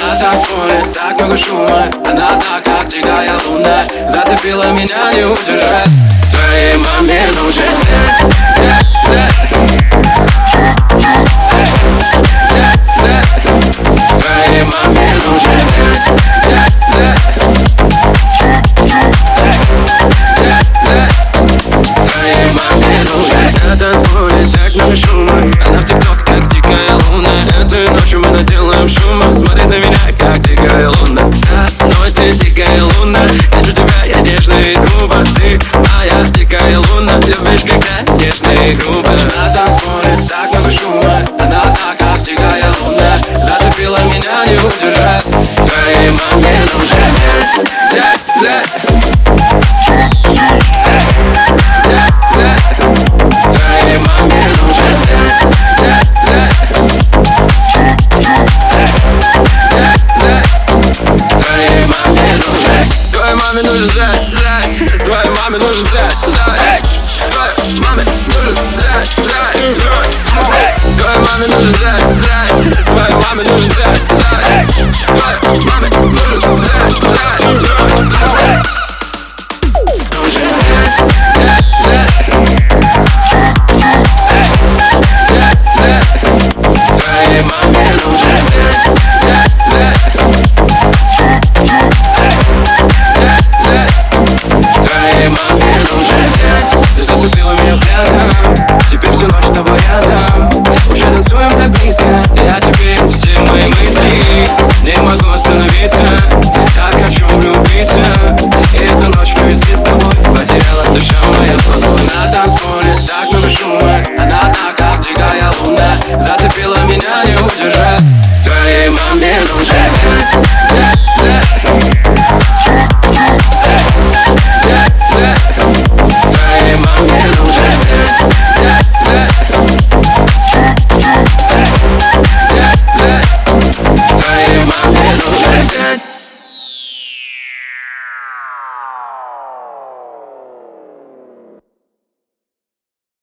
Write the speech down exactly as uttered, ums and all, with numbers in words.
На танцполе так много шума, она так, как дикая луна, зацепила меня, не удержать. Твоей маме нужен зять, зять, зять. Зять, зять. Твоей маме нужен зять, зять, зять. Зять, зять. Твоей маме нужен. На танцполе так много шума, она в тикток, как дикая луна. Этой ночью мы наделаем шума, смотрит на меня, как дикая луна. За мной ты, дикая луна, хочу тебя, я нежно и грубо. Ты моя дикая луна, любишь, когда нежно и грубо. На танцполе так много шума, она так, как дикая луна, зацепила меня, не удержать. Твоей маме нужен зять, зять, зять. Зять, зять. Твоей маме нужен зять, зять, зять. Зять, зять. Твоей маме нужен. Твоей маме нужен зять, зять. Твоей маме нужен зять, зять. Твоей маме нужен зять, зять. Твоей маме нужен зять, зять. Твоей маме нужен зять, зять.